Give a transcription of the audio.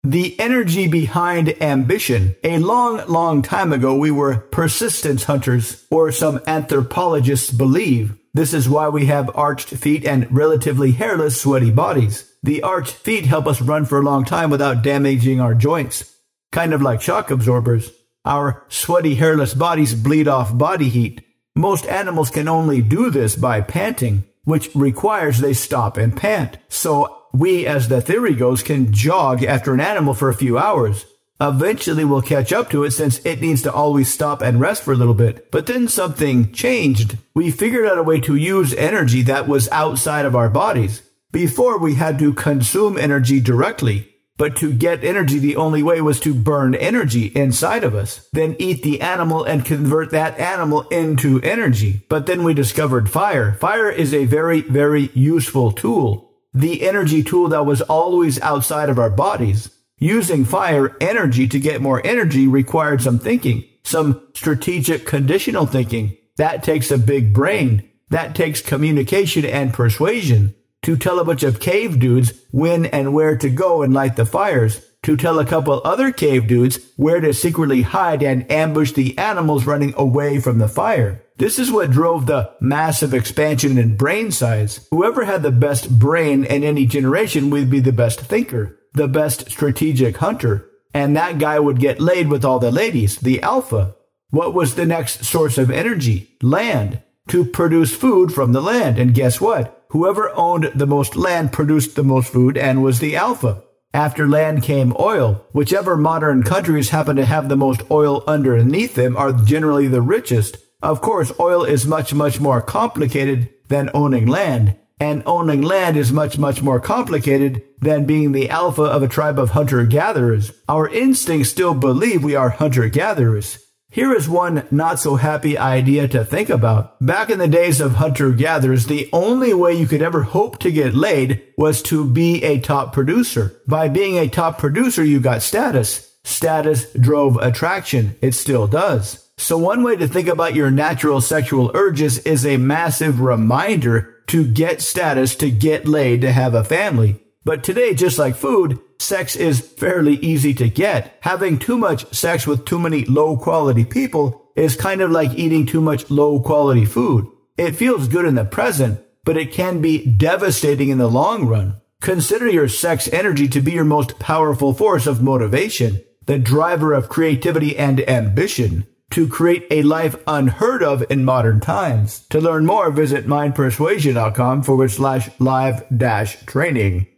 The energy behind ambition. A long time ago, we were persistence hunters, or some anthropologists believe. This is why we have arched feet and relatively hairless, sweaty bodies. The arched feet help us run for a long time without damaging our joints. Kind of like shock absorbers. Our sweaty, hairless bodies bleed off body heat. Most animals can only do this by panting, which requires they stop and pant. So we, as the theory goes, can jog after an animal for a few hours. Eventually we'll catch up to it since it needs to always stop and rest for a little bit. But then something changed. We figured out a way to use energy that was outside of our bodies. Before we had to consume energy directly. But to get energy, the only way was to burn energy inside of us. Then eat the animal and convert that animal into energy. But then we discovered fire. Fire is a very useful tool. The energy tool that was always outside of our bodies. Using fire energy to get more energy required some thinking, some strategic conditional thinking. That takes a big brain. That takes communication and persuasion. To tell a bunch of cave dudes when and where to go and light the fires. To tell a couple other cave dudes where to secretly hide and ambush the animals running away from the fire. This is what drove the massive expansion in brain size. Whoever had the best brain in any generation would be the best thinker, the best strategic hunter, and that guy would get laid with all the ladies, the alpha. What was the next source of energy? Land. To produce food from the land. And guess what? Whoever owned the most land produced the most food and was the alpha. After land came oil. Whichever modern countries happen to have the most oil underneath them are generally the richest. Of course, oil is much more complicated than owning land. And owning land is much more complicated than being the alpha of a tribe of hunter-gatherers. Our instincts still believe we are hunter-gatherers. Here is one not-so-happy idea to think about. Back in the days of hunter-gatherers, the only way you could ever hope to get laid was to be a top producer. By being a top producer, you got status. Status drove attraction. It still does. So one way to think about your natural sexual urges is a massive reminder to get status, to get laid, to have a family. But today, just like food, sex is fairly easy to get. Having too much sex with too many low-quality people is kind of like eating too much low-quality food. It feels good in the present, but it can be devastating in the long run. Consider your sex energy to be your most powerful force of motivation, the driver of creativity and ambition, to create a life unheard of in modern times. To learn more, visit mindpersuasion.com/live-training.